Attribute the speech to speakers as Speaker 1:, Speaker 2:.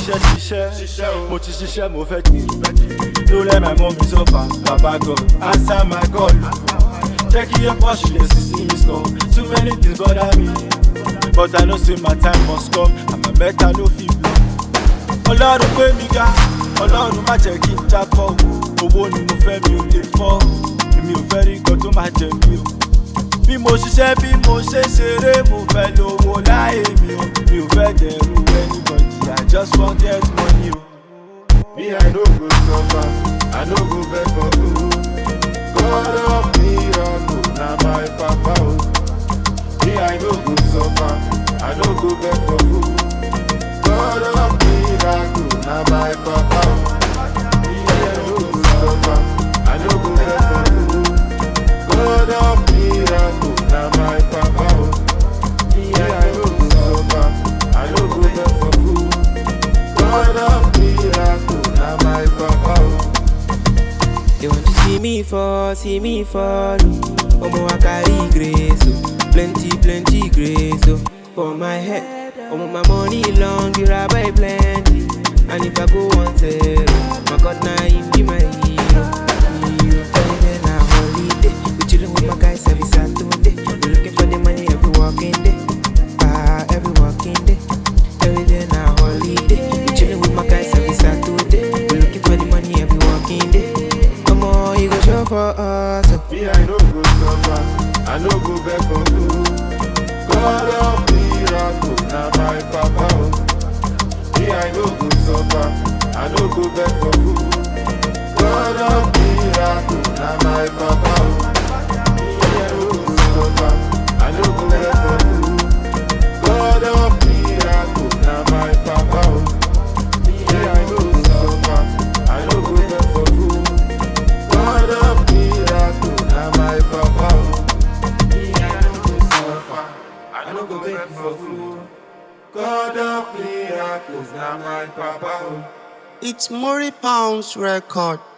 Speaker 1: ṣiṣẹ́, mo ti ṣiṣẹ́, mo fẹ́ kiri. No let my mommy suffer, Baba God, answer my call. Check your push, yes, you see me score. Too many things bother me, but I know say my time must come, and my better no fit blow. Ọlọ́run gbé mi ga, Ọlọ́run má jẹ́ kí n jábọ́. Owó ni mo fẹ́, mi ò lè fọ́. Èmi ò fẹ́ rí nǹkan tó máa jẹ mí o. Bí mo ṣiṣẹ́, bí mo ṣe ṣeré, mo fẹ́ lówó láyé mi o. Mi ò fẹ́ dẹ̀rù anybody, I just wan get money o.
Speaker 2: Me, I no go suffer, I no go beg for food. God of miracle, na my papa o. Me, I no go suffer, I no go beg for food. God of miracle, na my papa o. Me, I no go suffer, I no go beg for food. God of miracle, na my papa o. Me, I no go suffer, I no go beg for food. God of miracle, na my papa o.
Speaker 3: They want to see me fall. Omo I carry grace, oh. Plenty grace, oh. For my head, omo my money long, the rabbi plenty. And if I go 1-0, my God now him be my hero. Every day holiday, we chillin' with my guys every Saturday. We looking for the money every working day, every working day. Every day now holiday, we chillin' with my guys every Saturday. We looking for the money every working day. You go show for us.
Speaker 2: Me, I no go suffer, I no go beg for food. God of miracle, na my papa o. Me, I no go suffer, I no go beg for food. God of miracle, na my papa o. Me, I no go suffer, I no go beg for food. God of miracle, na my papa o. Me, I no go suffer, I no go beg for food. God of miracle, na my papa o. Me, I no go suffer, I no go beg for food. God of miracles, na my papa o.
Speaker 4: It's Murray Pounds record.